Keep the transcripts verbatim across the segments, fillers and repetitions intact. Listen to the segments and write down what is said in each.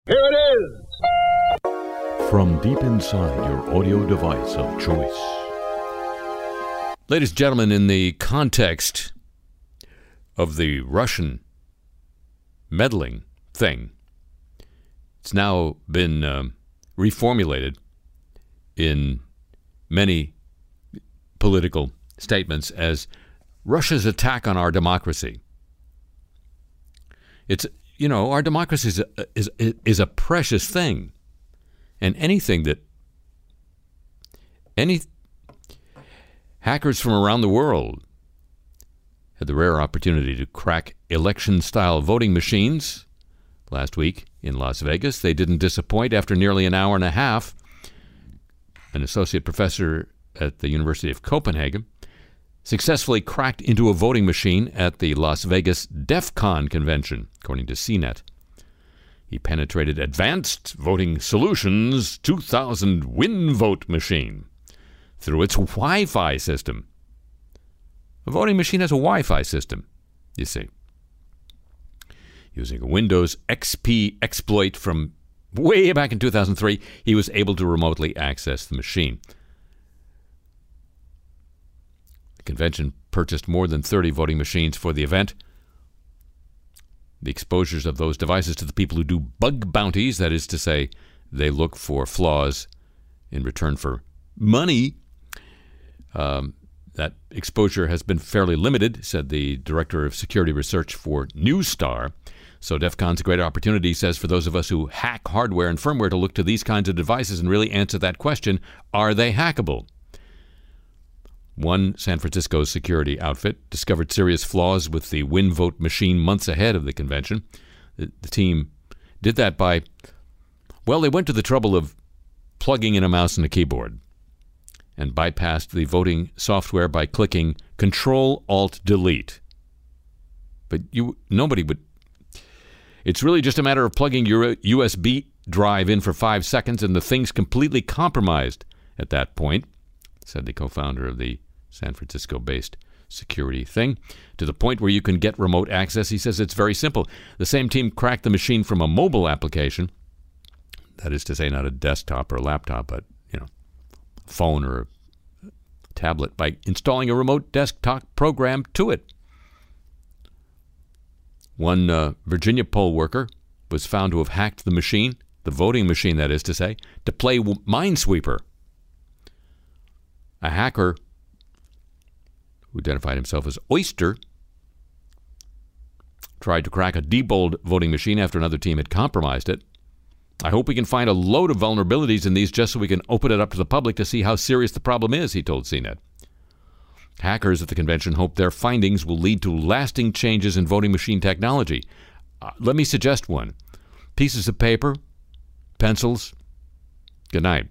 Here it is! From deep inside your audio device of choice. Ladies and gentlemen, in the context of the Russian meddling thing, it's now been um, reformulated in many political statements as Russia's attack on our democracy. It's, you know, our democracy is a, is, is a precious thing. And anything that any hackers from around the world had the rare opportunity to crack election-style voting machines last week in Las Vegas. They didn't disappoint. After nearly an hour and a half, an associate professor at the University of Copenhagen successfully cracked into a voting machine at the Las Vegas DEF CON convention, according to C net. He penetrated Advanced Voting Solutions two thousand WinVote machine through its Wi-Fi system. A voting machine has a Wi-Fi system, you see. Using a Windows X P exploit from way back in two thousand three, he was able to remotely access the machine. The convention purchased more than thirty voting machines for the event. The exposures of those devices to the people who do bug bounties, that is to say, they look for flaws in return for money, um, that exposure has been fairly limited, said the director of security research for Newstar. So DEF CON's a great opportunity, he says, for those of us who hack hardware and firmware to look to these kinds of devices and really answer that question, are they hackable? One San Francisco security outfit discovered serious flaws with the WinVote machine months ahead of the convention. The, the team did that by, well, they went to the trouble of plugging in a mouse and a keyboard and bypassed the voting software by clicking Control-Alt-Delete. But you, nobody would... It's really just a matter of plugging your U S B drive in for five seconds and the thing's completely compromised at that point, said the co-founder of the San Francisco-based security thing, to the point where you can get remote access. He says it's very simple. The same team cracked the machine from a mobile application, that is to say not a desktop or a laptop, but, you know, a phone or a tablet, by installing a remote desktop program to it. One uh, Virginia poll worker was found to have hacked the machine, the voting machine, that is to say, to play Minesweeper. A hacker who identified himself as Oyster tried to crack a Diebold voting machine after another team had compromised it. I hope we can find a load of vulnerabilities in these just so we can open it up to the public to see how serious the problem is, he told C net. Hackers at the convention hope their findings will lead to lasting changes in voting machine technology. Uh, let me suggest one. Pieces of paper, pencils. Good night.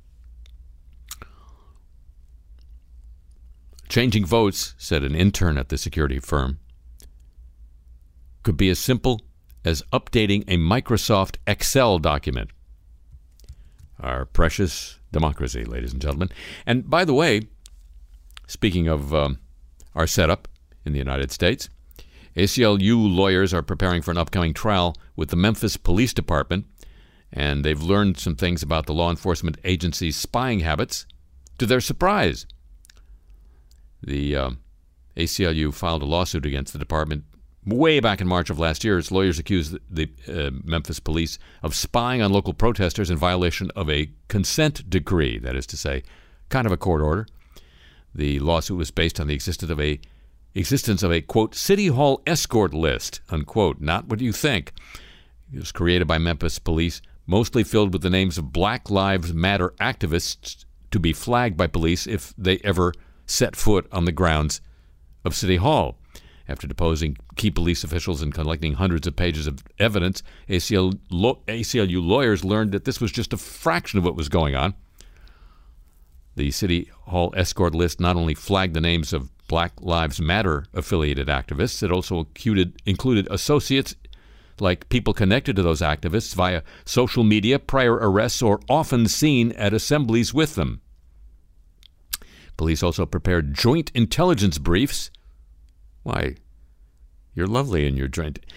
Changing votes, said an intern at the security firm, could be as simple as updating a Microsoft Excel document. Our precious democracy, ladies and gentlemen. And by the way, speaking of um, our setup in the United States, A C L U lawyers are preparing for an upcoming trial with the Memphis Police Department, and they've learned some things about the law enforcement agency's spying habits. To their surprise, the uh, A C L U filed a lawsuit against the department way back in March of last year. Its lawyers accused the, the uh, Memphis police of spying on local protesters in violation of a consent decree, that is to say, kind of a court order. The lawsuit was based on the existence of a existence of a, quote, City Hall escort list, unquote, not what you think. It was created by Memphis police, mostly filled with the names of Black Lives Matter activists to be flagged by police if they ever set foot on the grounds of City Hall. After deposing key police officials and collecting hundreds of pages of evidence, A C L U lawyers learned that this was just a fraction of what was going on. The City Hall escort list not only flagged the names of Black Lives Matter affiliated activists, it also included, included associates like people connected to those activists via social media, prior arrests, or often seen at assemblies with them. Police also prepared joint intelligence briefs. Why, you're lovely in your joint.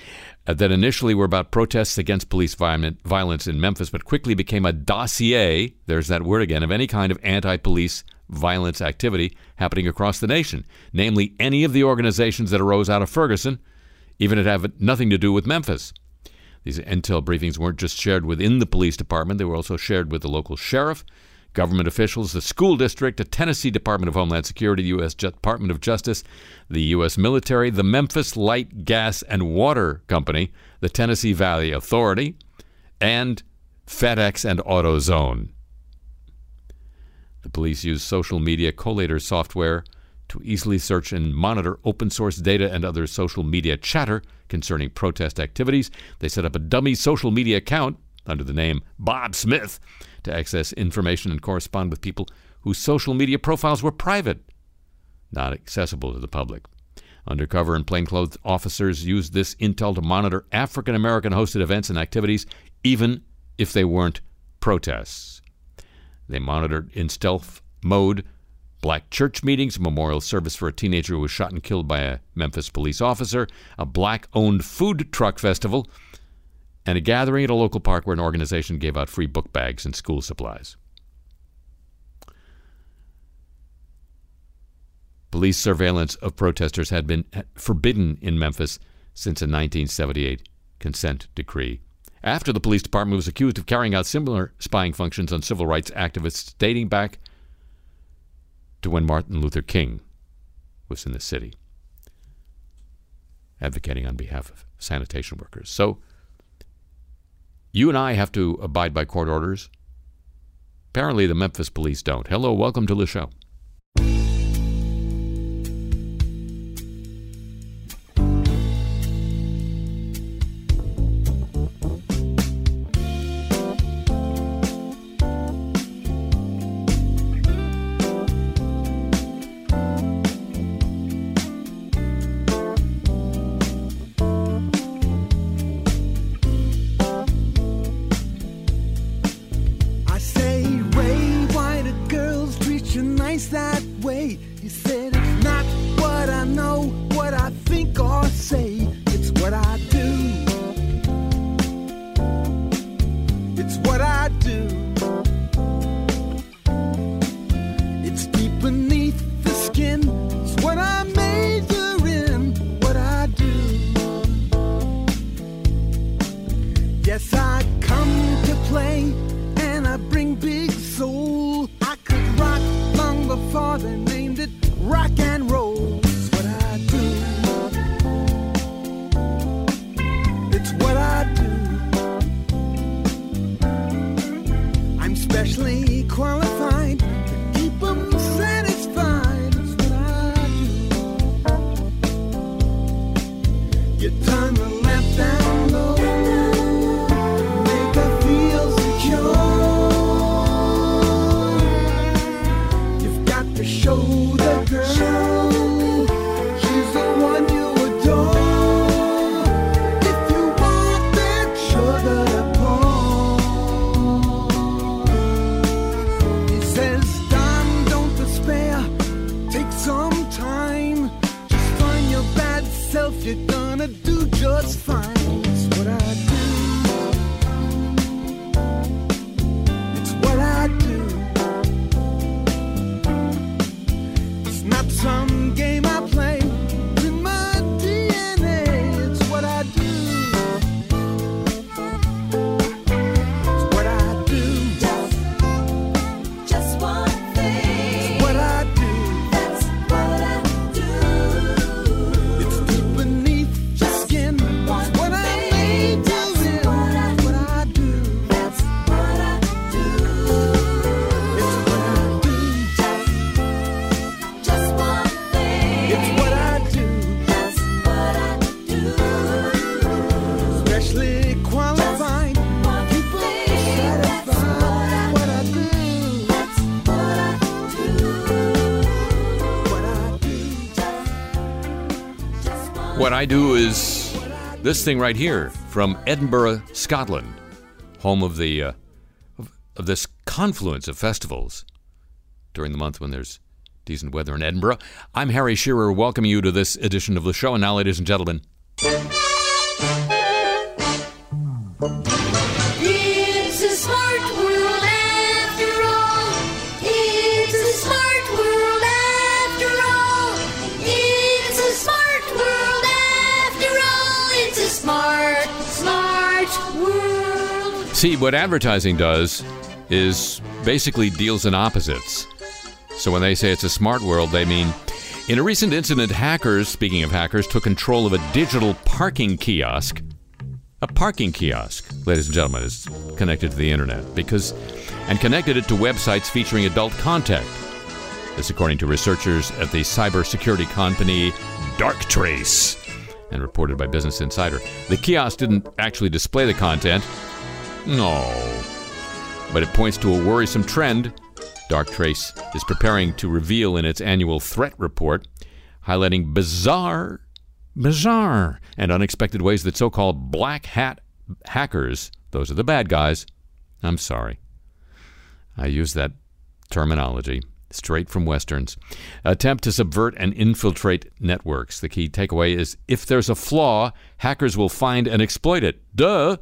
uh, that initially were about protests against police violence in Memphis, but quickly became a dossier, there's that word again, of any kind of anti-police violence activity happening across the nation, namely any of the organizations that arose out of Ferguson, even if it had nothing to do with Memphis. These intel briefings weren't just shared within the police department, they were also shared with the local sheriff, government officials, the school district, the Tennessee Department of Homeland Security, the U S Department of Justice, the U S military, the Memphis Light, Gas, and Water Company, the Tennessee Valley Authority, and FedEx and AutoZone. The police used social media collator software to easily search and monitor open source data and other social media chatter concerning protest activities. They set up a dummy social media account under the name Bob Smith to access information and correspond with people whose social media profiles were private, not accessible to the public. Undercover and plainclothes officers used this intel to monitor African American hosted events and activities, even if they weren't protests. They monitored in stealth mode black church meetings, a memorial service for a teenager who was shot and killed by a Memphis police officer, a black-owned food truck festival, and a gathering at a local park where an organization gave out free book bags and school supplies. Police surveillance of protesters had been forbidden in Memphis since a nineteen seventy-eight consent decree. After the police department was accused of carrying out similar spying functions on civil rights activists dating back to when Martin Luther King was in the city, advocating on behalf of sanitation workers. So, you and I have to abide by court orders. Apparently, the Memphis police don't. Hello, welcome to the show. What I do is this thing right here from Edinburgh, Scotland, home of the uh, of, of this confluence of festivals during the month when there's decent weather in Edinburgh. I'm Harry Shearer, welcoming you to this edition of the show. And now, ladies and gentlemen, See, what advertising does is basically deals in opposites. So when they say it's a smart world, they mean, in a recent incident, hackers, speaking of hackers, took control of a digital parking kiosk. A parking kiosk, ladies and gentlemen, is connected to the internet because, and connected it to websites featuring adult content. This according to researchers at the cybersecurity company Darktrace and reported by Business Insider. The kiosk didn't actually display the content. No. But it points to a worrisome trend Darktrace is preparing to reveal in its annual threat report, highlighting bizarre, bizarre, and unexpected ways that so-called black hat hackers, those are the bad guys, I'm sorry, I use that terminology, straight from Westerns, attempt to subvert and infiltrate networks. The key takeaway is if there's a flaw, hackers will find and exploit it. Duh!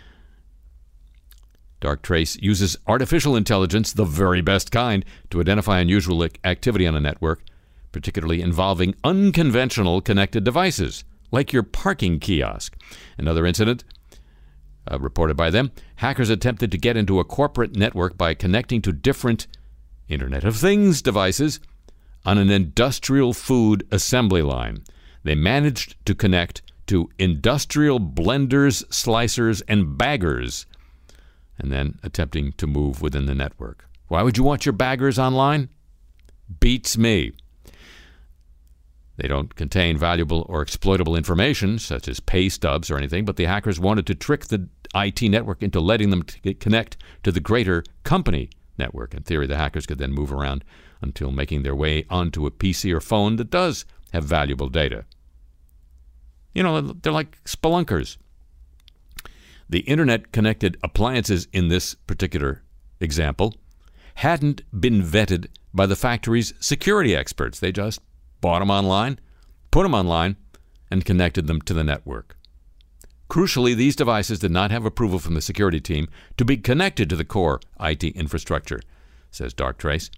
Darktrace uses artificial intelligence, the very best kind, to identify unusual activity on a network, particularly involving unconventional connected devices, like your parking kiosk. Another incident uh, reported by them, hackers attempted to get into a corporate network by connecting to different Internet of Things devices on an industrial food assembly line. They managed to connect to industrial blenders, slicers, and baggers, and then attempting to move within the network. Why would you want your baggers online? Beats me. They don't contain valuable or exploitable information, such as pay stubs or anything, but the hackers wanted to trick the I T network into letting them t- connect to the greater company network. In theory, the hackers could then move around until making their way onto a P C or phone that does have valuable data. You know, they're like spelunkers. The internet-connected appliances in this particular example hadn't been vetted by the factory's security experts. They just bought them online, put them online, and connected them to the network. Crucially, these devices did not have approval from the security team to be connected to the core I T infrastructure, says Darktrace.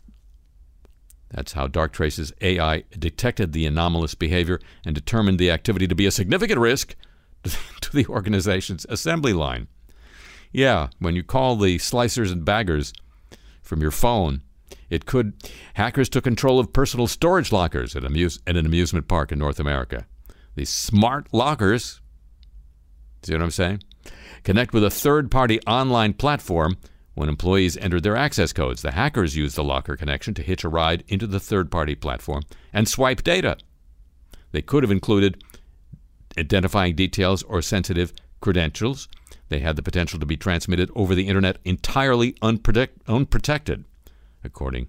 That's how Darktrace's A I detected the anomalous behavior and determined the activity to be a significant risk to the organization's assembly line. Yeah, when you call the slicers and baggers from your phone, it could. Hackers took control of personal storage lockers at, amuse, at an amusement park in North America. These smart lockers, see what I'm saying? Connect with a third-party online platform when employees entered their access codes. The hackers used the locker connection to hitch a ride into the third-party platform and swipe data. They could have included identifying details or sensitive credentials. They had the potential to be transmitted over the internet entirely unprotect- unprotected, according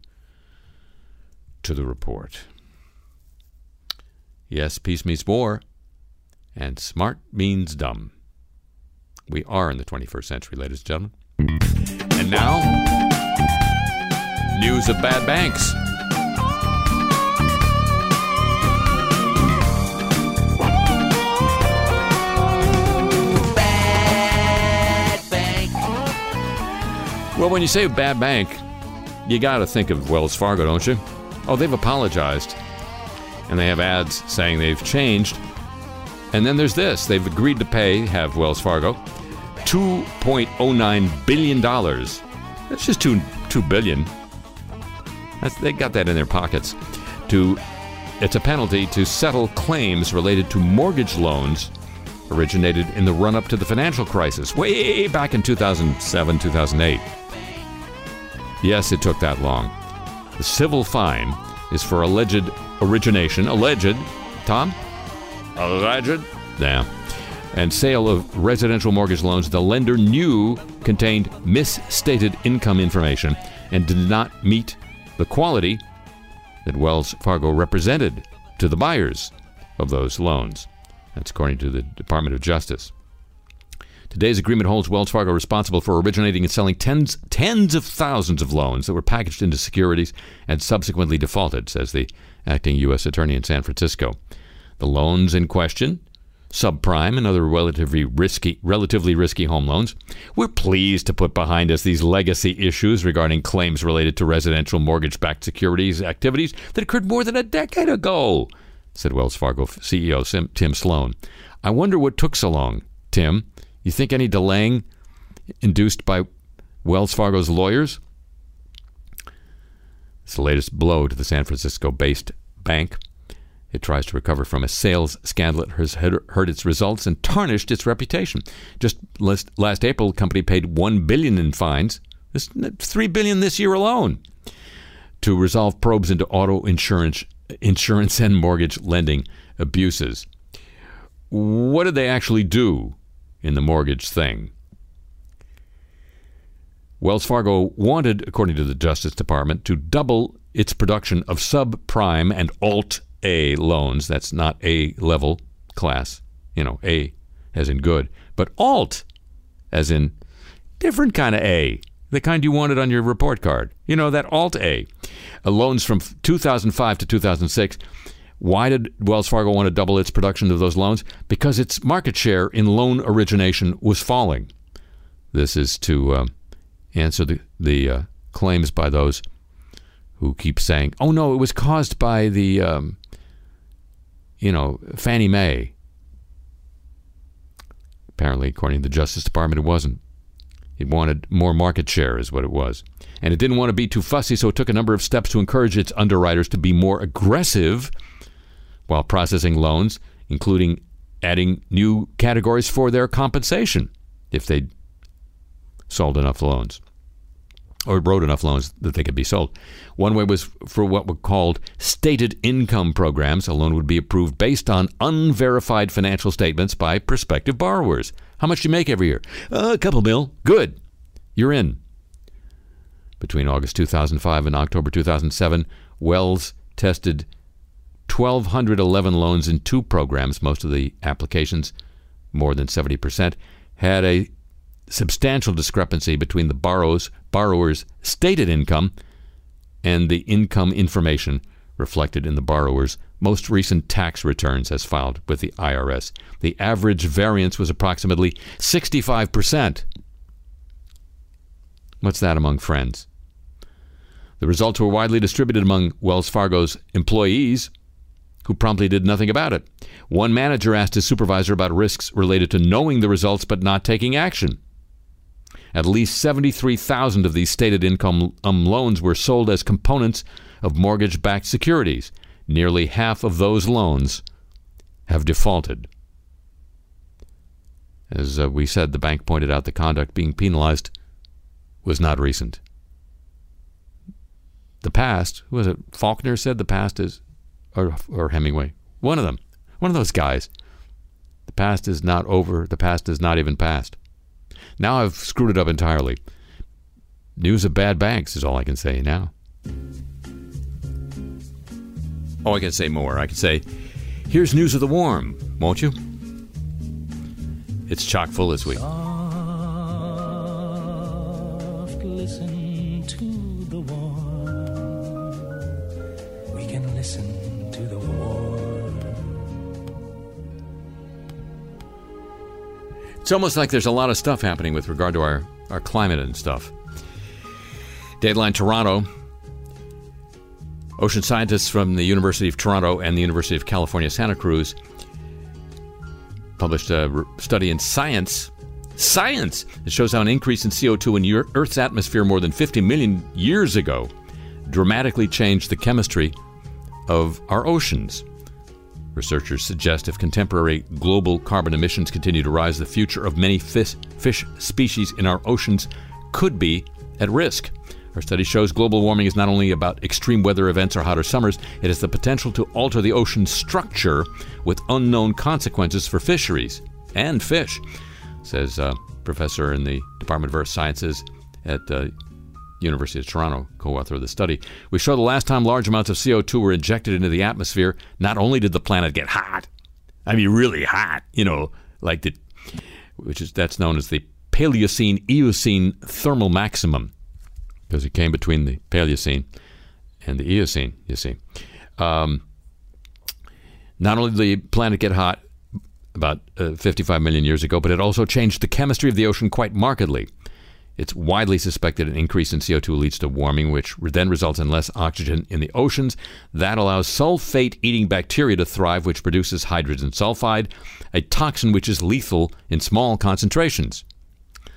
to the report. Yes, peace means war, and smart means dumb. We are in the twenty-first century, ladies and gentlemen. And now, news of bad banks. Well, when you say bad bank, you got to think of Wells Fargo, don't you? Oh, they've apologized. And they have ads saying they've changed. And then there's this. They've agreed to pay, have Wells Fargo, two point oh nine billion dollars. That's just two, two billion dollars. That's, they got that in their pockets. To, it's a penalty to settle claims related to mortgage loans originated in the run-up to the financial crisis, way back in two thousand seven, two thousand eight. Yes, it took that long. The civil fine is for alleged origination, alleged, Tom? Alleged? Yeah. And sale of residential mortgage loans the lender knew contained misstated income information and did not meet the quality that Wells Fargo represented to the buyers of those loans. That's according to the Department of Justice. Today's agreement holds Wells Fargo responsible for originating and selling tens, tens of thousands of loans that were packaged into securities and subsequently defaulted, says the acting U S attorney in San Francisco. The loans in question, subprime and other relatively risky, relatively risky home loans, we're pleased to put behind us these legacy issues regarding claims related to residential mortgage-backed securities activities that occurred more than a decade ago, said Wells Fargo C E O Tim Sloan. I wonder what took so long, Tim. You think any delaying induced by Wells Fargo's lawyers. It's the latest blow to the San Francisco-based bank. It tries to recover from a sales scandal that has hurt its results and tarnished its reputation. Just last, last April, the company paid one billion dollars in fines. This three billion dollars this year alone to resolve probes into auto insurance, insurance and mortgage lending abuses. What did they actually do in the mortgage thing? Wells Fargo wanted, according to the Justice Department, to double its production of subprime and Alt-A loans. That's not A-level class, you know, A as in good, but Alt as in different kind of A, the kind you wanted on your report card. You know, that Alt-A. Uh, loans from two thousand five to two thousand six. Why did Wells Fargo want to double its production of those loans? Because its market share in loan origination was falling. This is to uh, answer the, the uh, claims by those who keep saying, oh, no, it was caused by the, um, you know, Fannie Mae. Apparently, according to the Justice Department, it wasn't. It wanted more market share is what it was. And it didn't want to be too fussy, so it took a number of steps to encourage its underwriters to be more aggressive while processing loans, including adding new categories for their compensation if they sold enough loans or wrote enough loans that they could be sold. One way was for what were called stated income programs. A loan would be approved based on unverified financial statements by prospective borrowers. How much do you make every year? Uh, a couple mil. Good. You're in. Between August two thousand five and October two thousand seven, Wells tested one thousand two hundred eleven loans in two programs. Most of the applications, more than seventy percent, had a substantial discrepancy between the borrower's, borrower's stated income and the income information reflected in the borrower's most recent tax returns as filed with the I R S. The average variance was approximately sixty-five percent. What's that among friends? The results were widely distributed among Wells Fargo's employees, who promptly did nothing about it. One manager asked his supervisor about risks related to knowing the results but not taking action. At least seventy-three thousand of these stated income um, loans were sold as components of mortgage-backed securities. Nearly half of those loans have defaulted. As uh, we said, the bank pointed out the conduct being penalized was not recent. The past, who was it? Faulkner said the past is, or, or Hemingway, one of them, one of those guys. The past is not over. The past is not even past. Now I've screwed it up entirely. News of bad banks is all I can say now. Oh, I can say more. I can say, here's news of the warm, won't you? It's chock full this week. Soft, listen to the warm. We can listen to the warm. It's almost like there's a lot of stuff happening with regard to our, our climate and stuff. Dateline Toronto. Ocean scientists from the University of Toronto and the University of California, Santa Cruz published a study in Science. Science! It shows how an increase in C O two in Earth's atmosphere more than fifty million years ago dramatically changed the chemistry of our oceans. Researchers suggest if contemporary global carbon emissions continue to rise, the future of many fish, fish species in our oceans could be at risk. Our study shows global warming is not only about extreme weather events or hotter summers, it has the potential to alter the ocean's structure with unknown consequences for fisheries and fish, says a professor in the Department of Earth Sciences at the University of Toronto, co-author of the study. We show the last time large amounts of C O two were injected into the atmosphere, not only did the planet get hot, I mean really hot, you know, like the, which is that's known as the Paleocene-Eocene thermal maximum, because it came between the Paleocene and the Eocene, you see. Um, not only did the planet get hot about uh, fifty-five million years ago, but it also changed the chemistry of the ocean quite markedly. It's widely suspected an increase in C O two leads to warming, which then results in less oxygen in the oceans. That allows sulfate-eating bacteria to thrive, which produces hydrogen sulfide, a toxin which is lethal in small concentrations.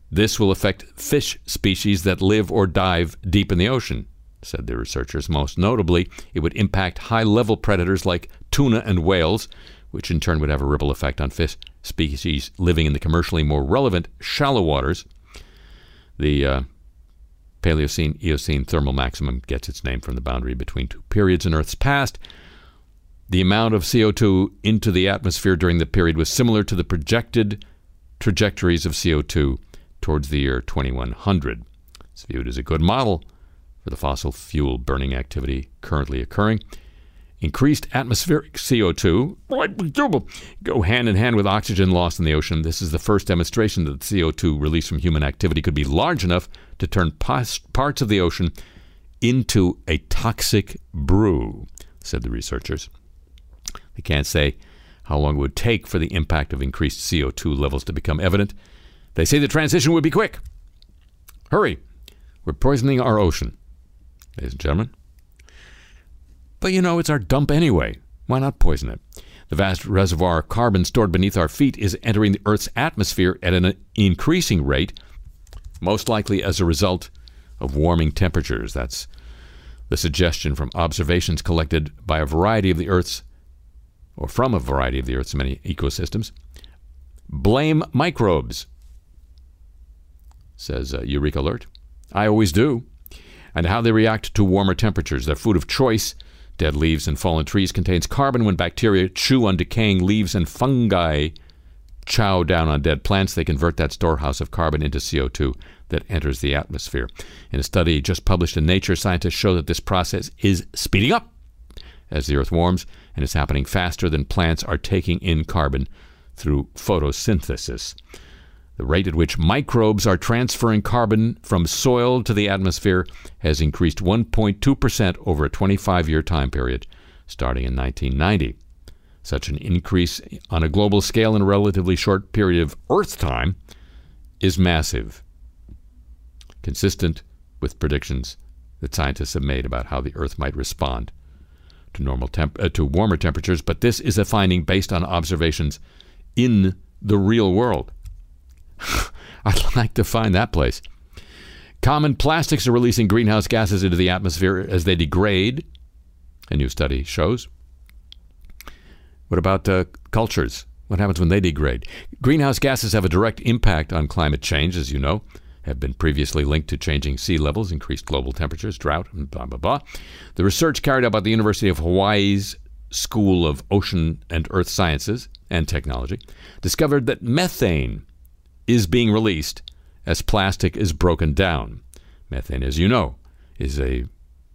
This will affect fish species that live or dive deep in the ocean, said the researchers. Most notably, it would impact high-level predators like tuna and whales, which in turn would have a ripple effect on fish species living in the commercially more relevant shallow waters. The uh, Paleocene-Eocene thermal maximum gets its name from the boundary between two periods in Earth's past. The amount of C O two into the atmosphere during the period was similar to the projected trajectories of C O two towards the year twenty-one hundred. It's viewed as a good model for the fossil fuel burning activity currently occurring. Increased atmospheric C O two go hand in hand with oxygen loss in the ocean. This is the first demonstration that the C O two released from human activity could be large enough to turn pos- parts of the ocean into a toxic brew, said the researchers. They can't say how long it would take for the impact of increased C O two levels to become evident. They say the transition would be quick. Hurry. We're poisoning our ocean, ladies and gentlemen. But you know, it's our dump anyway. Why not poison it? The vast reservoir of carbon stored beneath our feet is entering the Earth's atmosphere at an increasing rate, most likely as a result of warming temperatures. That's the suggestion from observations collected by a variety of the Earth's, or from a variety of the Earth's many ecosystems. Blame microbes, says uh, Eureka Alert. I always do. And how they react to warmer temperatures. Their food of choice, dead leaves and fallen trees, contains carbon. When bacteria chew on decaying leaves and fungi chow down on dead plants, they convert that storehouse of carbon into C O two that enters the atmosphere. In a study just published in Nature, scientists show that this process is speeding up as the Earth warms, and it's happening faster than plants are taking in carbon through photosynthesis. The rate at which microbes are transferring carbon from soil to the atmosphere has increased one point two percent over a twenty-five-year time period, starting in nineteen ninety. Such an increase on a global scale in a relatively short period of Earth time is massive, consistent with predictions that scientists have made about how the Earth might respond to normal temp- uh, to warmer temperatures. But this is a finding based on observations in the real world. I'd like to find that place. Common plastics are releasing greenhouse gases into the atmosphere as they degrade, a new study shows. What about uh, cultures? What happens when they degrade? Greenhouse gases have a direct impact on climate change, as you know, have been previously linked to changing sea levels, increased global temperatures, drought, and blah, blah, blah. The research carried out by the University of Hawaii's School of Ocean and Earth Sciences and Technology discovered that methane is being released as plastic is broken down. Methane, as you know, is a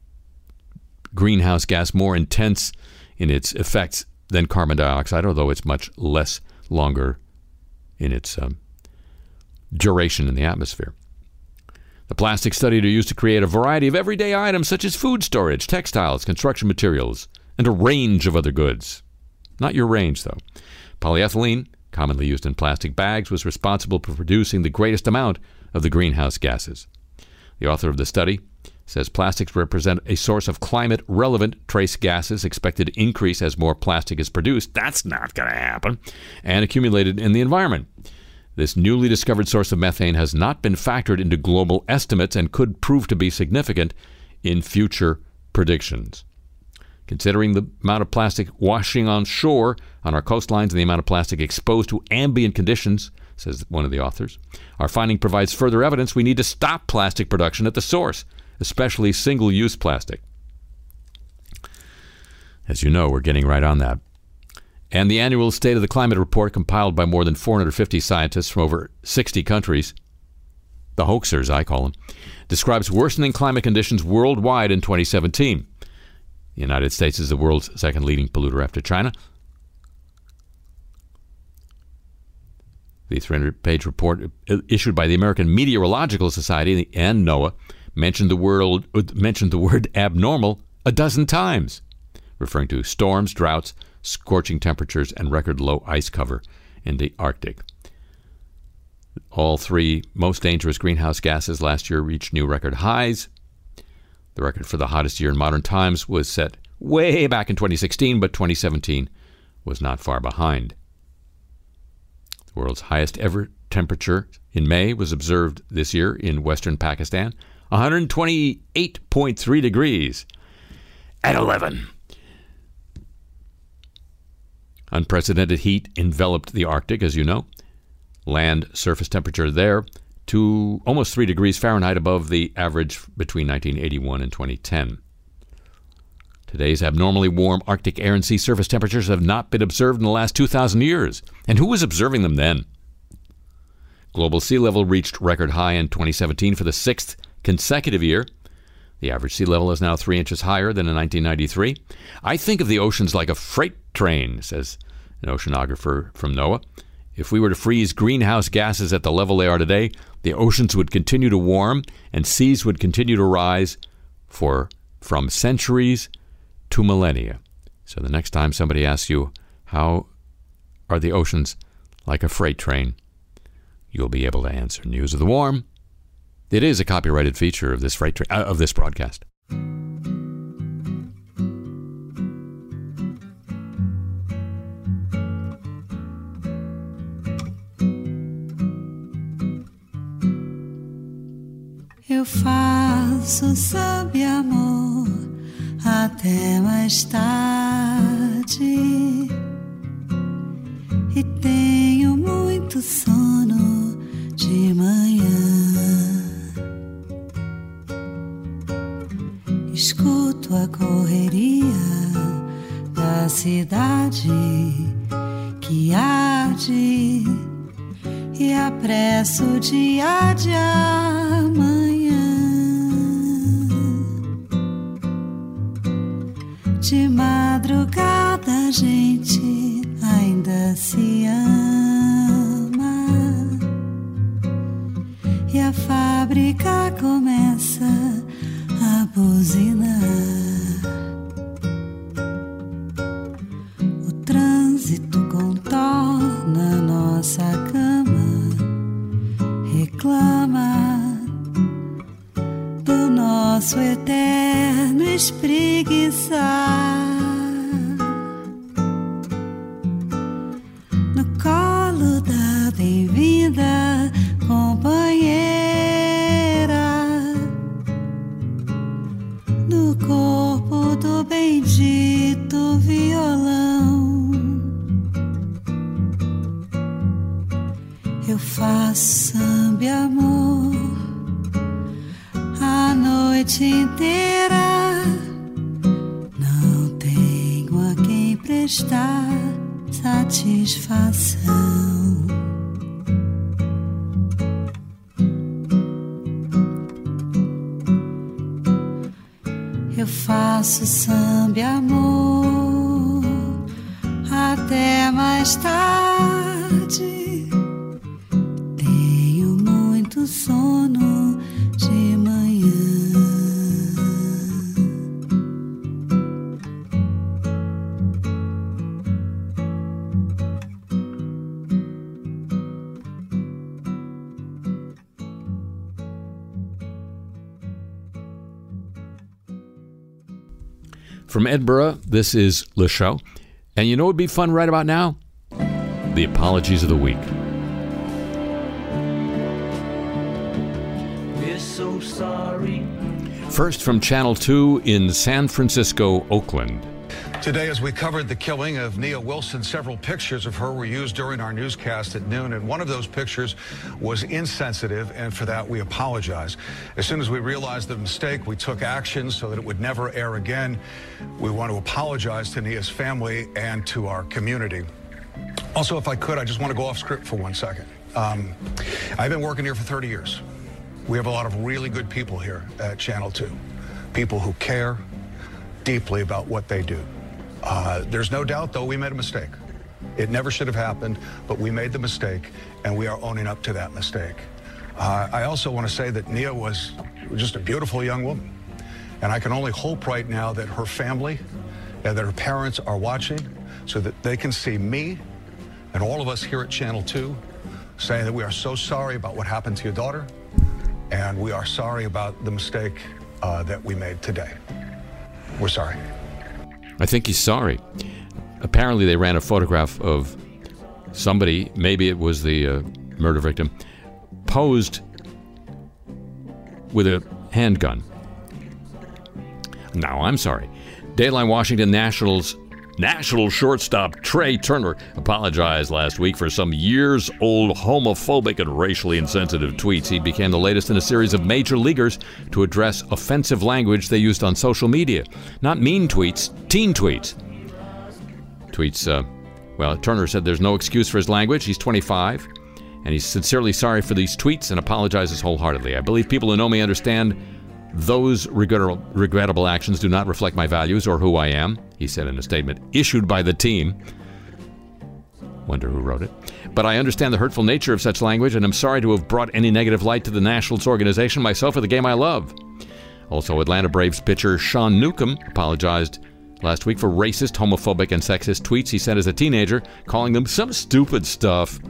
greenhouse gas more intense in its effects than carbon dioxide, although it's much less longer in its um, duration in the atmosphere. The plastics studied are used to create a variety of everyday items such as food storage, textiles, construction materials, and a range of other goods. Not your range, though. Polyethylene, commonly used in plastic bags, was responsible for producing the greatest amount of the greenhouse gases. The author of the study says plastics represent a source of climate-relevant trace gases expected to increase as more plastic is produced. That's not going to happen. And accumulated in the environment. This newly discovered source of methane has not been factored into global estimates and could prove to be significant in future predictions. Considering the amount of plastic washing on shore on our coastlines and the amount of plastic exposed to ambient conditions, says one of the authors, our finding provides further evidence we need to stop plastic production at the source, especially single-use plastic. As you know, we're getting right on that. And the annual State of the Climate report, compiled by more than four hundred fifty scientists from over sixty countries, the hoaxers, I call them, describes worsening climate conditions worldwide in twenty seventeen. The United States is the world's second leading polluter after China. The three hundred page report issued by the American Meteorological Society and NOAA mentioned the, world, mentioned the word abnormal a dozen times, referring to storms, droughts, scorching temperatures, and record low ice cover in the Arctic. All three most dangerous greenhouse gases last year reached new record highs. The record for the hottest year in modern times was set way back in twenty sixteen, but twenty seventeen was not far behind. The world's highest ever temperature in May was observed this year in western Pakistan. one hundred twenty-eight point three degrees at eleven. Unprecedented heat enveloped the Arctic, as you know. Land surface temperature there to almost three degrees Fahrenheit above the average between nineteen eighty-one and twenty ten. Today's abnormally warm Arctic air and sea surface temperatures have not been observed in the last two thousand years. And who was observing them then? Global sea level reached record high in twenty seventeen for the sixth consecutive year. The average sea level is now three inches higher than in nineteen ninety-three. I think of the oceans like a freight train, says an oceanographer from NOAA. If we were to freeze greenhouse gases at the level they are today, the oceans would continue to warm and seas would continue to rise for from centuries to millennia. So the next time somebody asks you, how are the oceans like a freight train, you'll be able to answer. News of the Warm. It is a copyrighted feature of this freight tra- uh, of this broadcast. Eu faço sob amor até mais tarde e tenho muito sono de manhã. Escuto a correria da cidade que arde e apresso o dia de amanhã. De madrugada a gente ainda se ama e a fábrica começa a buzinar. O trânsito contorna nossa cama, reclama do nosso eterno espreguiçar. No colo da bem-vinda companheira, no corpo do bendito violão, eu faço samba e amor a noite inteira. Não tenho a quem prestar satisfação. Eu faço samba e amor até mais tarde. Tenho muito sono de manhã. From Edinburgh, this is Le Show. And you know what would be fun right about now? The Apologies of the Week. We're so sorry. First from Channel two in San Francisco, Oakland. Today, as we covered the killing of Nia Wilson, several pictures of her were used during our newscast at noon, and one of those pictures was insensitive, and for that we apologize. As soon as we realized the mistake, we took action so that it would never air again. We want to apologize to Nia's family and to our community. Also, if I could, I just want to go off script for one second. Um, I've been working here for thirty years. We have a lot of really good people here at Channel two, people who care deeply about what they do. Uh, there's no doubt, though, we made a mistake. It never should have happened, but we made the mistake, and we are owning up to that mistake. Uh, I also want to say that Nia was just a beautiful young woman, and I can only hope right now that her family and that her parents are watching so that they can see me and all of us here at Channel two saying that we are so sorry about what happened to your daughter, and we are sorry about the mistake uh, that we made today. We're sorry. I think he's sorry. Apparently they ran a photograph of somebody, maybe it was the uh, murder victim, posed with a handgun. Now, I'm sorry. Dayline Washington Nationals National shortstop Trey Turner apologized last week for some years-old homophobic and racially insensitive tweets. He became the latest in a series of major leaguers to address offensive language they used on social media. Not mean tweets, teen tweets. Tweets, uh, well, Turner said there's no excuse for his language. He's twenty-five, and he's sincerely sorry for these tweets and apologizes wholeheartedly. I believe people who know me understand those regrettable, regrettable actions do not reflect my values or who I am, he said in a statement issued by the team. Wonder who wrote it. But I understand the hurtful nature of such language, and I'm sorry to have brought any negative light to the Nationals organization, myself, or the game I love. Also, Atlanta Braves pitcher Sean Newcomb apologized last week for racist, homophobic, and sexist tweets he sent as a teenager, calling them some stupid stuff.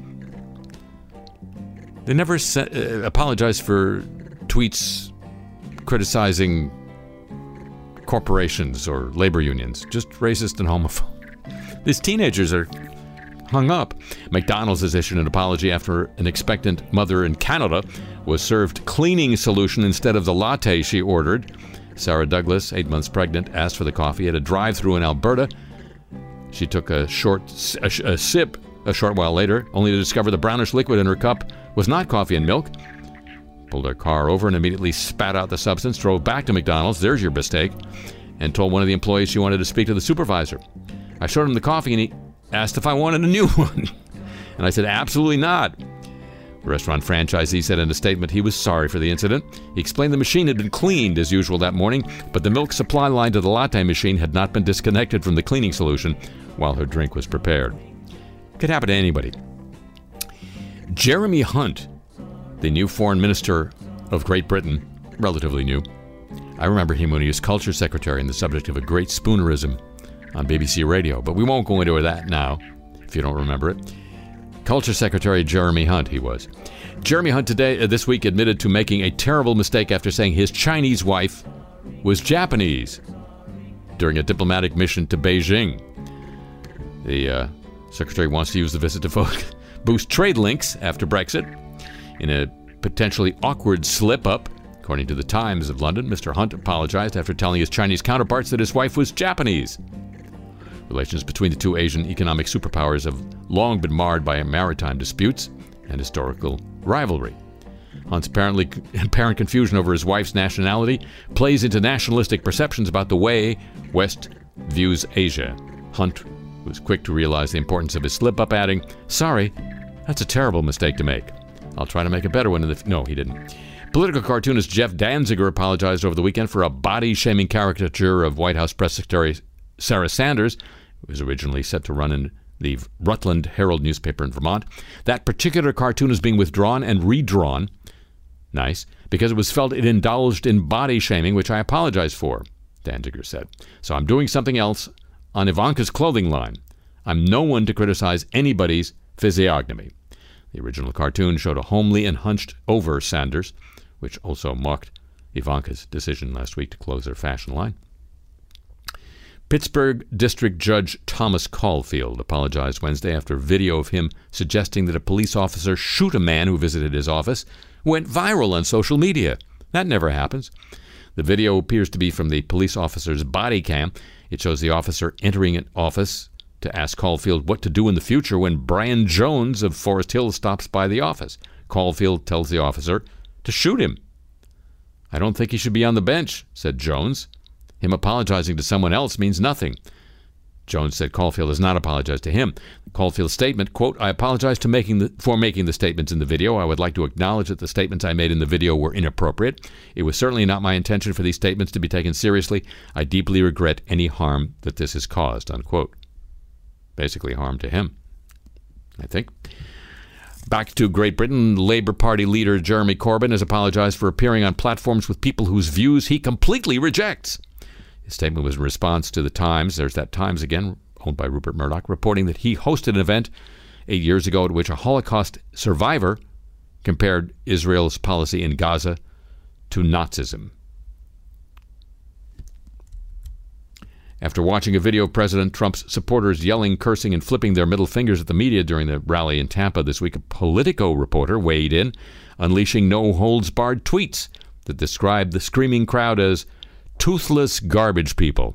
They never sa- uh, apologized for tweets criticizing corporations or labor unions, just racist and homophobic. These teenagers are hung up. McDonald's has issued an apology after an expectant mother in Canada was served cleaning solution instead of the latte she ordered. Sarah Douglas, eight months pregnant, asked for the coffee at a drive-thru in Alberta. She took a short a, a sip a short while later, only to discover the brownish liquid in her cup was not coffee and milk. Pulled her car over and immediately spat out the substance, drove back to McDonald's, there's your mistake, and told one of the employees she wanted to speak to the supervisor. I showed him the coffee and he asked if I wanted a new one. And I said, absolutely not. The restaurant franchisee said in a statement he was sorry for the incident. He explained the machine had been cleaned as usual that morning, but the milk supply line to the latte machine had not been disconnected from the cleaning solution while her drink was prepared. Could happen to anybody. Jeremy Hunt, the new foreign minister of Great Britain, relatively new. I remember him when he was culture secretary and the subject of a great spoonerism on B B C Radio, but we won't go into that now, if you don't remember it. Culture Secretary Jeremy Hunt, he was. Jeremy Hunt today, uh, this week admitted to making a terrible mistake after saying his Chinese wife was Japanese during a diplomatic mission to Beijing. The uh, secretary wants to use the visit to fo- boost trade links after Brexit. In a potentially awkward slip-up, according to the Times of London, Mister Hunt apologized after telling his Chinese counterparts that his wife was Japanese. Relations between the two Asian economic superpowers have long been marred by maritime disputes and historical rivalry. Hunt's apparently apparent confusion over his wife's nationality plays into nationalistic perceptions about the way West views Asia. Hunt was quick to realize the importance of his slip-up, adding, "Sorry, that's a terrible mistake to make. I'll try to make a better one in the... F-. No, he didn't." Political cartoonist Jeff Danziger apologized over the weekend for a body-shaming caricature of White House Press Secretary Sarah Sanders, who was originally set to run in the Rutland Herald newspaper in Vermont. That particular cartoon is being withdrawn and redrawn, nice, because it was felt it indulged in body-shaming, which I apologize for, Danziger said. So I'm doing something else on Ivanka's clothing line. I'm no one to criticize anybody's physiognomy. The original cartoon showed a homely and hunched-over Sanders, which also mocked Ivanka's decision last week to close their fashion line. Pittsburgh District Judge Thomas Caulfield apologized Wednesday after video of him suggesting that a police officer shoot a man who visited his office went viral on social media. That never happens. The video appears to be from the police officer's body cam. It shows the officer entering an office to ask Caulfield what to do in the future when Brian Jones of Forest Hill stops by the office. Caulfield tells the officer to shoot him. "I don't think he should be on the bench," said Jones. "Him apologizing to someone else means nothing." Jones said Caulfield has not apologized to him. Caulfield's statement, quote, "I apologize to making the, for making the statements in the video. I would like to acknowledge that the statements I made in the video were inappropriate. It was certainly not my intention for these statements to be taken seriously. I deeply regret any harm that this has caused," unquote. Basically harm to him, I think. Back to Great Britain, Labour Party leader Jeremy Corbyn has apologized for appearing on platforms with people whose views he completely rejects. His statement was in response to the Times, there's that Times again, owned by Rupert Murdoch, reporting that he hosted an event eight years ago at which a Holocaust survivor compared Israel's policy in Gaza to Nazism. after watching a video of President Trump's supporters yelling, cursing, and flipping their middle fingers at the media during the rally in Tampa this week, a Politico reporter weighed in, unleashing no-holds-barred tweets that described the screaming crowd as toothless garbage people.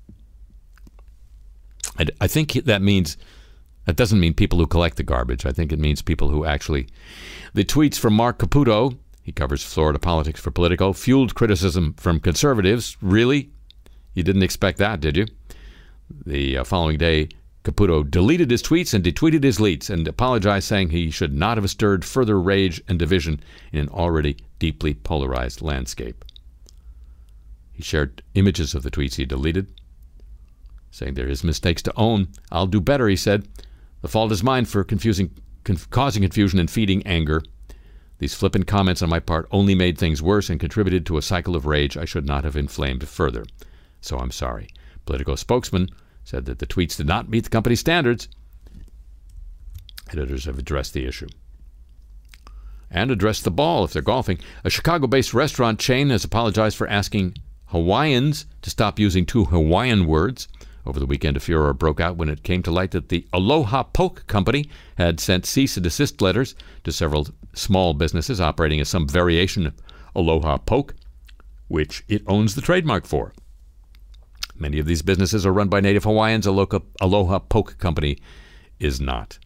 I, I think that means, that doesn't mean people who collect the garbage. I think it means people who actually... The tweets from Mark Caputo, he covers Florida politics for Politico, fueled criticism from conservatives. Really? You didn't expect that, did you? The uh, following day, Caputo deleted his tweets and detweeted his leaks and apologized, saying he should not have stirred further rage and division in an already deeply polarized landscape. He shared images of the tweets he deleted, saying there is mistakes to own. I'll do better, he said. The fault is mine for confusing, conf- causing confusion and feeding anger. These flippant comments on my part only made things worse and contributed to a cycle of rage I should not have inflamed further. So I'm sorry. Politico spokesman said that the tweets did not meet the company's standards. Editors have addressed the issue. And addressed the ball if they're golfing. A Chicago-based restaurant chain has apologized for asking Hawaiians to stop using two Hawaiian words. Over the weekend, a furor broke out when it came to light that the Aloha Poke Company had sent cease and desist letters to several small businesses operating as some variation of Aloha Poke, which it owns the trademark for. Many of these businesses are run by native Hawaiians. Aloha, Aloha Poke Company is not.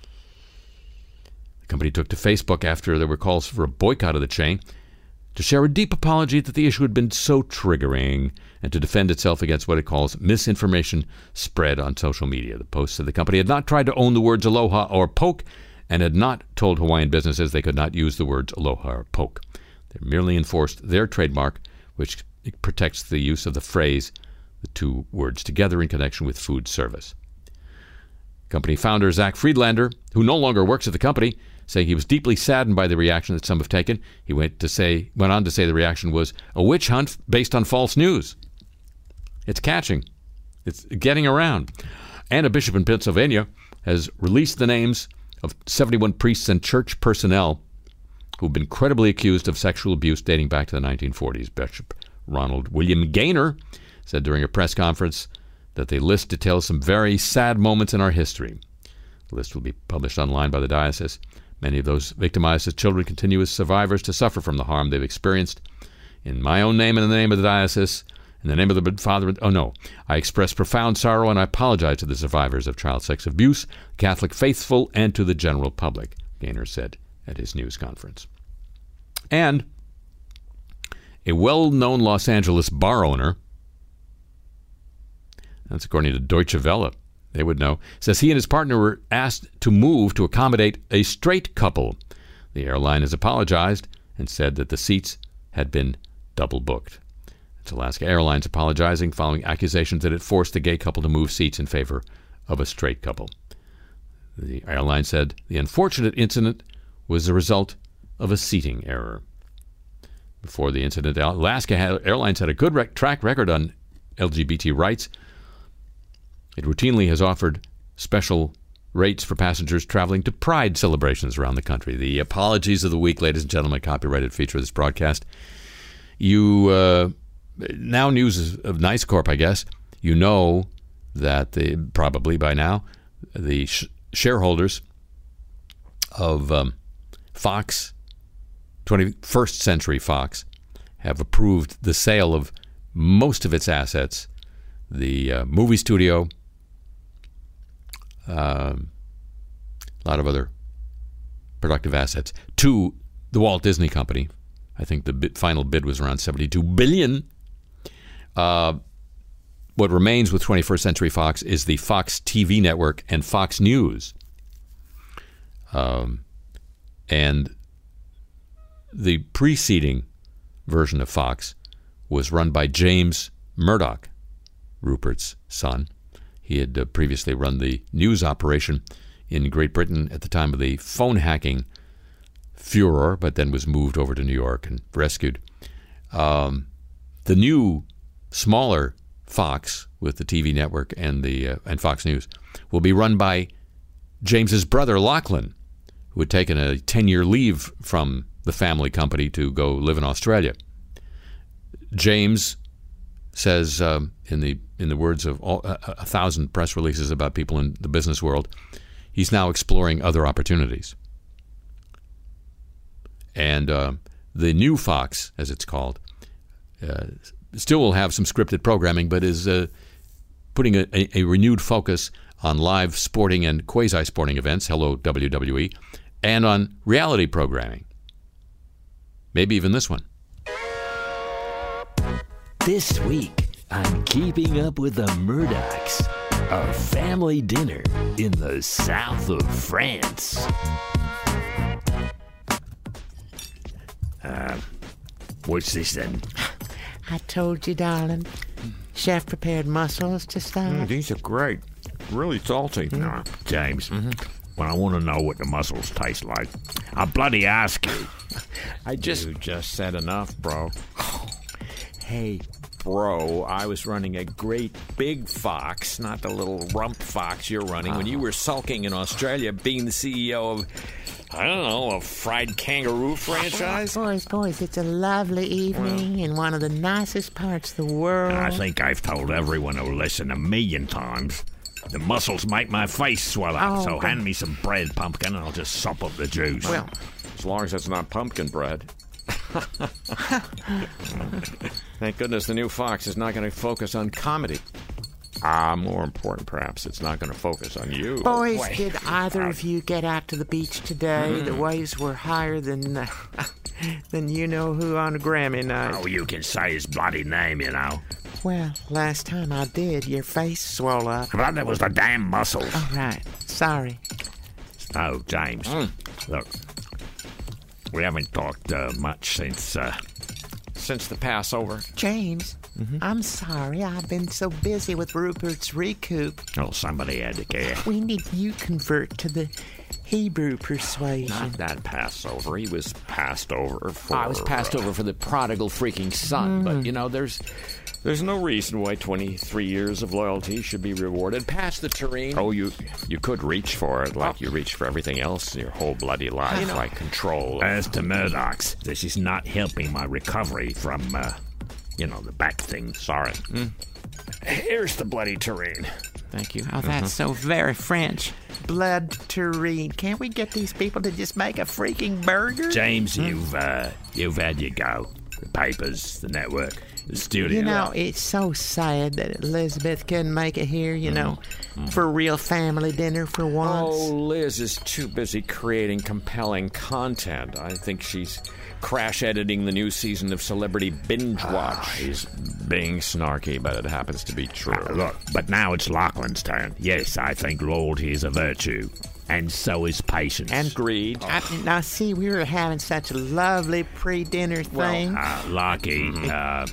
The company took to Facebook after there were calls for a boycott of the chain to share a deep apology that the issue had been so triggering and to defend itself against what it calls misinformation spread on social media. The Post said the company had not tried to own the words aloha or poke and had not told Hawaiian businesses they could not use the words aloha or poke. They merely enforced their trademark, which protects the use of the phrase, the two words together in connection with food service. Company founder Zach Friedlander, who no longer works at the company, saying he was deeply saddened by the reaction that some have taken. He went to say, went on to say the reaction was a witch hunt based on false news. It's catching. It's getting around. And a bishop in Pennsylvania has released the names of seventy-one priests and church personnel who've been credibly accused of sexual abuse dating back to the nineteen forties. Bishop Ronald William Gaynor said during a press conference that the list details some very sad moments in our history. The list will be published online by the diocese. Many of those victimized as children continue as survivors to suffer from the harm they've experienced. In my own name and in the name of the diocese, in the name of the Father, oh no, I express profound sorrow and I apologize to the survivors of child sex abuse, Catholic faithful, and to the general public, Gaynor said at his news conference. And a well-known Los Angeles bar owner, that's according to Deutsche Welle, they would know, says he and his partner were asked to move to accommodate a straight couple. The airline has apologized and said that the seats had been double booked. It's Alaska Airlines apologizing following accusations that it forced the gay couple to move seats in favor of a straight couple. The airline said the unfortunate incident was the result of a seating error. Before the incident, Alaska Airlines had a good rec- track record on L G B T rights. It routinely has offered special rates for passengers traveling to Pride celebrations around the country. The apologies of the week, ladies and gentlemen, copyrighted feature of this broadcast. You, uh, now news of Nice Corp, I guess, you know that the, probably by now, the sh- shareholders of um, Fox, twenty-first Century Fox, have approved the sale of most of its assets, the uh, movie studio, Uh, a lot of other productive assets, to the Walt Disney Company. I think the bid, final bid was around seventy-two billion dollars. Uh, what remains with twenty-first Century Fox is the Fox T V network and Fox News. Um, and the preceding version of Fox was run by James Murdoch, Rupert's son. He had uh, previously run the news operation in Great Britain at the time of the phone hacking furor, but then was moved over to New York and rescued. Um, the new, smaller Fox with the T V network and the uh, and Fox News will be run by James's brother Lachlan, who had taken a ten-year leave from the family company to go live in Australia. James says, um, in the in the words of all, a, a thousand press releases about people in the business world, he's now exploring other opportunities. And uh, the new Fox, as it's called, uh, still will have some scripted programming, but is uh, putting a, a, a renewed focus on live sporting and quasi-sporting events, hello W W E, and on reality programming. Maybe even this one. This week on Keeping Up with the Murdochs, a family dinner in the south of France. Uh, what's this then? I told you, darling. Chef prepared mussels to start. Mm, these are great. Really salty. Mm. No, James, mm-hmm. when I want to know what the mussels taste like, I bloody ask you. I just... You just said enough, bro. Hey, bro, I was running a great big fox, not the little rump fox you're running, uh-huh. when you were sulking in Australia being the C E O of, I don't know, a fried kangaroo franchise? Boys, boys, it's a lovely evening well, in one of the nicest parts of the world. I think I've told everyone who'll listen a million times. The mussels make my face swell up, oh, so God. Hand me some bread, pumpkin, and I'll just sop up the juice. Well, as long as it's not pumpkin bread. Thank goodness the new Fox is not going to focus on comedy. Ah, more important, perhaps, it's not going to focus on you. Boys, Wait. did either of you get out to the beach today? Mm. The waves were higher than uh, than you know who on a Grammy night. Oh, you can say his bloody name, you know. Well, last time I did, your face swelled up. But that was the damn mussels. Oh, right. Sorry. Oh, James, mm. look, we haven't talked uh, much since... Uh, Since the Passover. James, mm-hmm. I'm sorry. I've been so busy with Rupert's recoup. Oh, somebody had to care. We need you convert to the Hebrew persuasion. Not that Passover. He was passed over for... I was passed uh, over for the prodigal freaking son. Mm. But, you know, there's... There's no reason why twenty-three years of loyalty should be rewarded. Pass the tureen. Oh, you you could reach for it like oh. you reach for everything else in your whole bloody life, you know, like control. As to Murdoch's, this is not helping my recovery from, uh, you know, the back thing. Sorry. Mm. Here's the bloody tureen. Thank you. Oh, that's mm-hmm. so very French. Blood tureen. Can't we get these people to just make a freaking burger? James, mm. you've uh, you've had your go. The papers, the network. The studio. You know, it's so sad that Elizabeth couldn't make it here, you know, mm. for a real family dinner for once. Oh, Liz is too busy creating compelling content. I think she's crash editing the new season of Celebrity Binge Watch. Ah, he's being snarky, but it happens to be true. Uh, look, but now it's Lachlan's turn. Yes, I think loyalty is a virtue. And so is patience. And greed. I, now, see, we were having such a lovely pre-dinner thing. Well, uh, Lockie, mm-hmm. uh...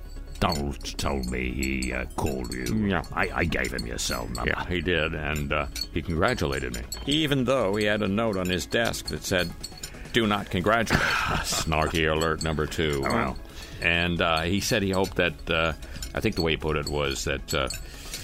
Donald told me he uh, called you. Yeah. I, I gave him your cell number. Yeah, he did, and uh, he congratulated me. Even though he had a note on his desk that said, do not congratulate. Snarky alert number two. Oh, well. And uh, he said he hoped that, uh, I think the way he put it was that uh,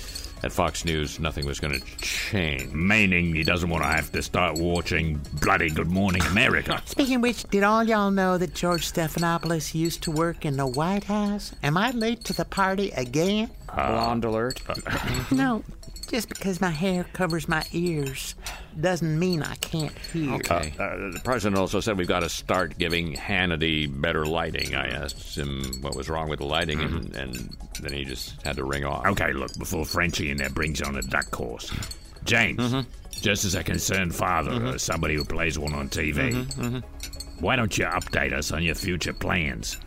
at Fox News nothing was going to change. Meaning he doesn't want to have to start watching bloody Good Morning America. Speaking of which, did all y'all know that George Stephanopoulos used to work in the White House? Am I late to the party again? Uh, Blonde alert? Uh, no, just because my hair covers my ears doesn't mean I can't hear. Okay. Uh, uh, the president also said we've got to start giving Hannity better lighting. I asked him what was wrong with the lighting, mm-hmm. and, and then he just had to ring off. Okay, look, before Frenchie in there brings on a duck course. James, mm-hmm. just as a concerned father mm-hmm. or somebody who plays one on T V, mm-hmm. Mm-hmm. why don't you update us on your future plans?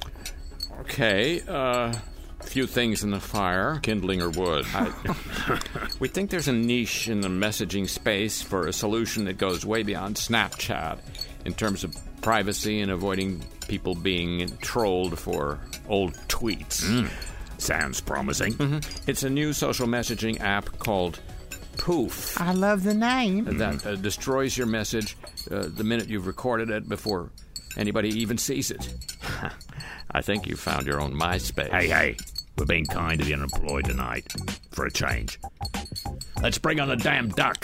Okay, uh... few things in the fire, kindling or wood. I, we think there's a niche in the messaging space for a solution that goes way beyond Snapchat in terms of privacy and avoiding people being trolled for old tweets. Mm. Sounds promising. Mm-hmm. It's a new social messaging app called Poof. I love the name. That uh, destroys your message uh, the minute you've recorded it before anybody even sees it. I think you found your own MySpace. Hey, hey, we're being kind to the unemployed tonight, for a change. Let's bring on the damn duck.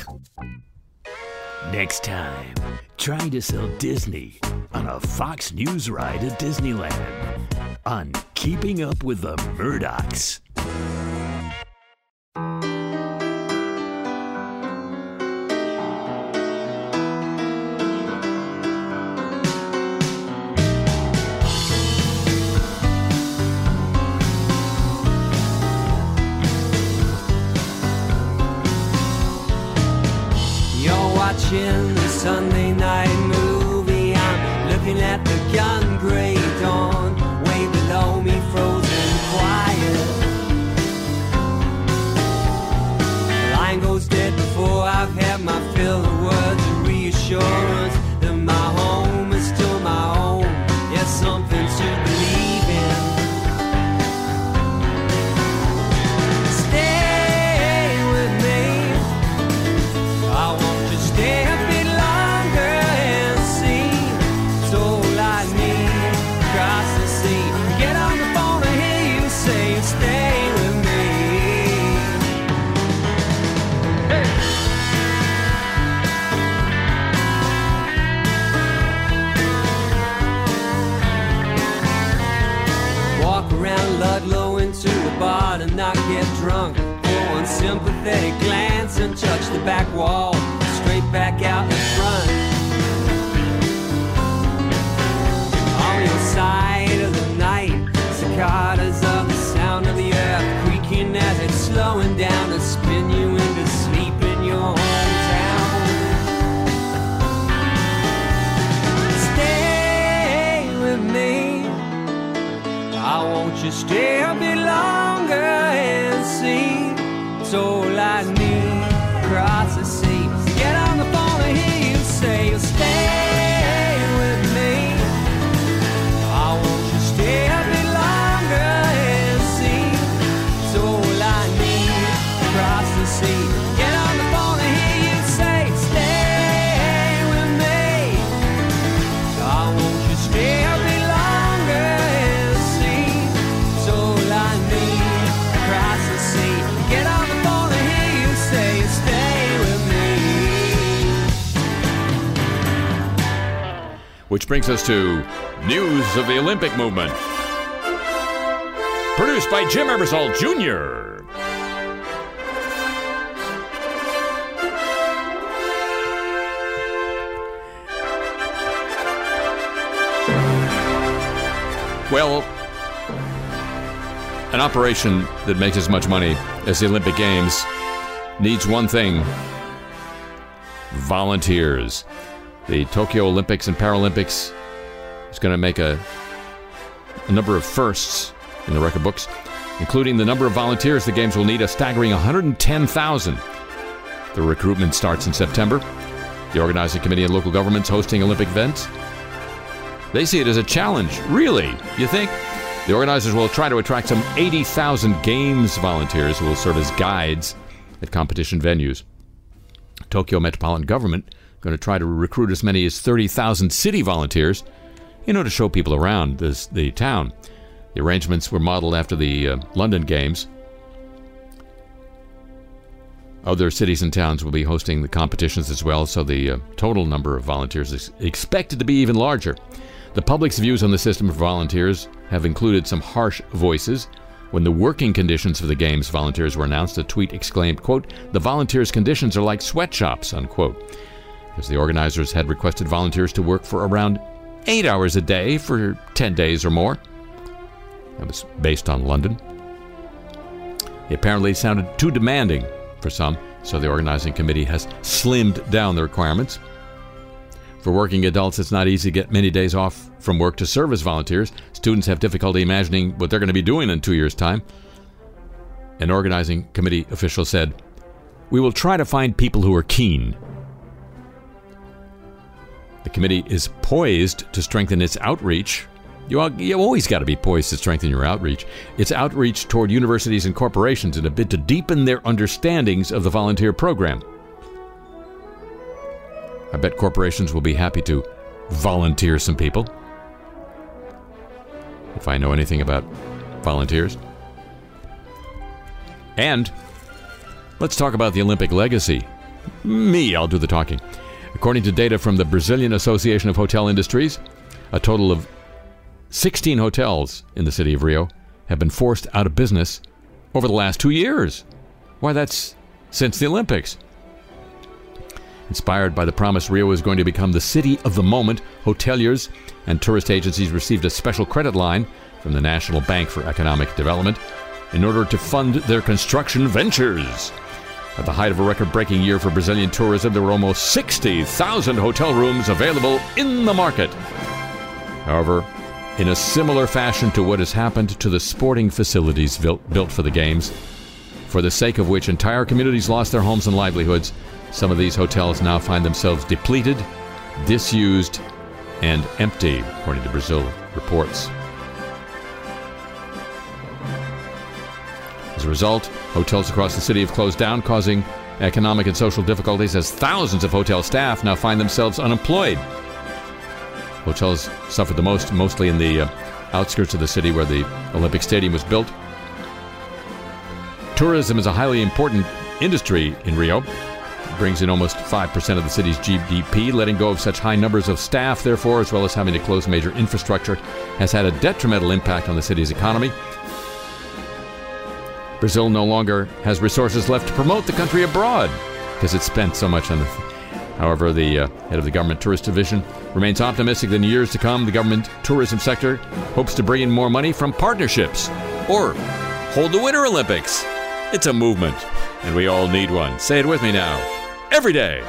Next time, trying to sell Disney on a Fox News ride at Disneyland on Keeping Up with the Murdochs. Watching the Sunday night movie, I'm looking at the gun gray dawn, way below me, frozen quiet. The line goes dead before I've had my fill of words of reassurance that my home is still my home. Yes, something to believe in. Stay with me. I want stay a bit longer and see. It's all I need. Across the sea. Get on the phone and hear you say, stay with me. Hey. Walk around Ludlow into a bar to not get drunk. For one sympathetic glance and touch the back wall. Straight back out in front. On your side of the night, cicadas of the sound of the earth creaking as it's slowing down to spin you into sleep in your hometown. Stay with me. I want you stay a bit longer and see. It's all I need. Across the sea. Get on the phone and hear you say you'll stay with me. I want you to stay a bit longer and see. It's all I need. Across the sea. Get on the phone and hear you say stay with me. I want you to stay a bit longer and see. It's all I need. Across the sea. Get on the phone and hear you say stay with me. Which brings us to news of the Olympic movement. Produced by Jim Ebersol Junior Well, an operation that makes as much money as the Olympic Games needs one thing: volunteers. The Tokyo Olympics and Paralympics is going to make a, a number of firsts in the record books, including the number of volunteers the Games will need, a staggering one hundred ten thousand. The recruitment starts in September. The organizing committee and local governments hosting Olympic events, they see it as a challenge. Really? You think? The organizers will try to attract some eighty thousand Games volunteers who will serve as guides at competition venues. Tokyo Metropolitan Government going to try to recruit as many as thirty thousand city volunteers, you know, to show people around this, the town. The arrangements were modeled after the uh, London Games. Other cities and towns will be hosting the competitions as well, so the uh, total number of volunteers is expected to be even larger. The public's views on the system for volunteers have included some harsh voices. When the working conditions for the Games volunteers were announced, a tweet exclaimed, quote, "The volunteers' conditions are like sweatshops," unquote. As the organizers had requested volunteers to work for around eight hours a day for ten days or more. That was based on London. It apparently sounded too demanding for some, so the organizing committee has slimmed down the requirements. For working adults, it's not easy to get many days off from work to serve as volunteers. Students have difficulty imagining what they're going to be doing in two years' time. An organizing committee official said, "We will try to find people who are keen." The committee is poised to strengthen its outreach. You, you always got to be poised to strengthen your outreach. Its outreach toward universities and corporations in a bid to deepen their understandings of the volunteer program. I bet corporations will be happy to volunteer some people. If I know anything about volunteers. And let's talk about the Olympic legacy. Me, I'll do the talking. According to data from the Brazilian Association of Hotel Industries, a total of sixteen hotels in the city of Rio have been forced out of business over the last two years. Why, that's since the Olympics. Inspired by the promise Rio is going to become the city of the moment, hoteliers and tourist agencies received a special credit line from the National Bank for Economic Development in order to fund their construction ventures. At the height of a record-breaking year for Brazilian tourism, there were almost sixty thousand hotel rooms available in the market. However, in a similar fashion to what has happened to the sporting facilities built, built for the games, for the sake of which entire communities lost their homes and livelihoods, some of these hotels now find themselves depleted, disused, and empty, according to Brazil reports. As a result, hotels across the city have closed down, causing economic and social difficulties as thousands of hotel staff now find themselves unemployed. Hotels suffered the most, mostly in the uh, outskirts of the city where the Olympic Stadium was built. Tourism is a highly important industry in Rio. It brings in almost five percent of the city's G D P. Letting go of such high numbers of staff, therefore, as well as having to close major infrastructure, has had a detrimental impact on the city's economy. Brazil no longer has resources left to promote the country abroad because it spent so much on the... However, the uh, head of the government tourist division remains optimistic that in years to come, the government tourism sector hopes to bring in more money from partnerships or hold the Winter Olympics. It's a movement, and we all need one. Say it with me now. Every day.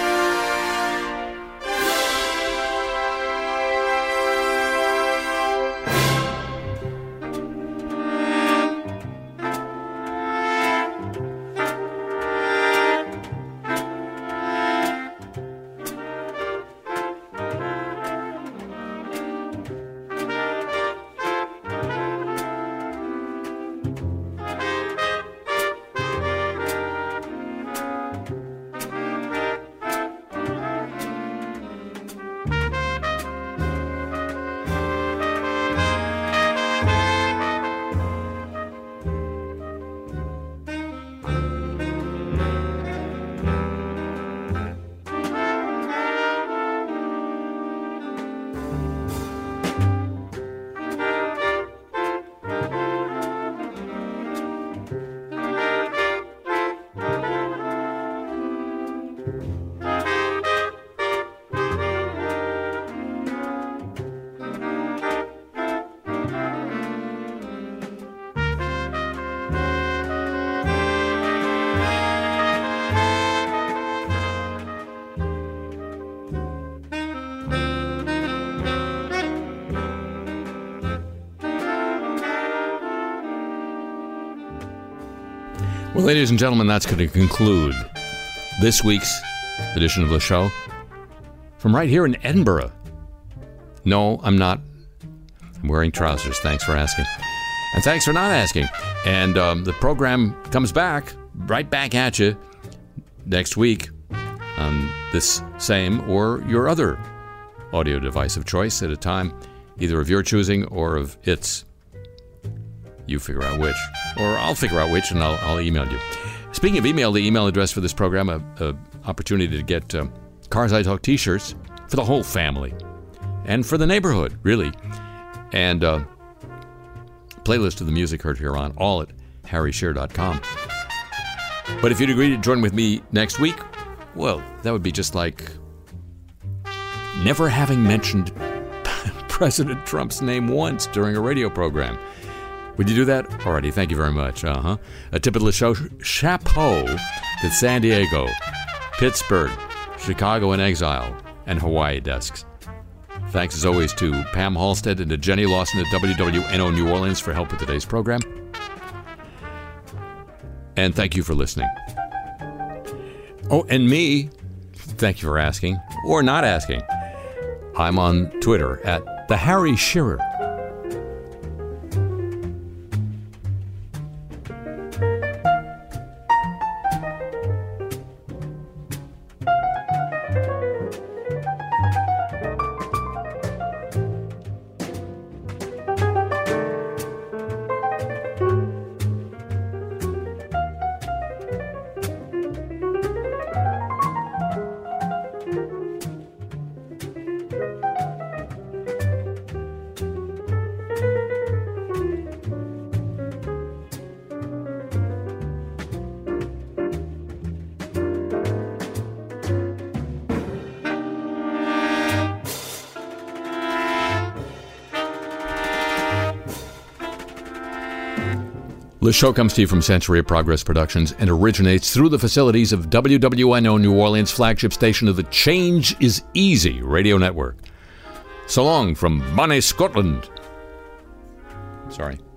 Well, ladies and gentlemen, that's going to conclude this week's edition of the show from right here in Edinburgh. No, I'm not. I'm wearing trousers. Thanks for asking. And thanks for not asking. And um, the program comes back, right back at you next week on this same or your other audio device of choice at a time, either of your choosing or of its. You figure out which. Or I'll figure out which, and I'll, I'll email you. Speaking of email, the email address for this program, a, a opportunity to get uh, Cars I Talk t-shirts for the whole family. And for the neighborhood, really. And uh, playlist of the music heard here on, all at harry shearer dot com. But if you'd agree to join with me next week, well, that would be just like never having mentioned President Trump's name once during a radio program. Would you do that? Alrighty, thank you very much. Uh-huh. A tip of the show, chapeau to San Diego, Pittsburgh, Chicago in Exile, and Hawaii desks. Thanks as always to Pam Halstead and to Jenny Lawson at W W N O New Orleans for help with today's program. And thank you for listening. Oh, and me, thank you for asking, or not asking. I'm on Twitter at the Harry Shearer. The show comes to you from Century of Progress Productions and originates through the facilities of W W N O New Orleans, flagship station of the Change is Easy radio network. So long from Bonnie, Scotland. Sorry.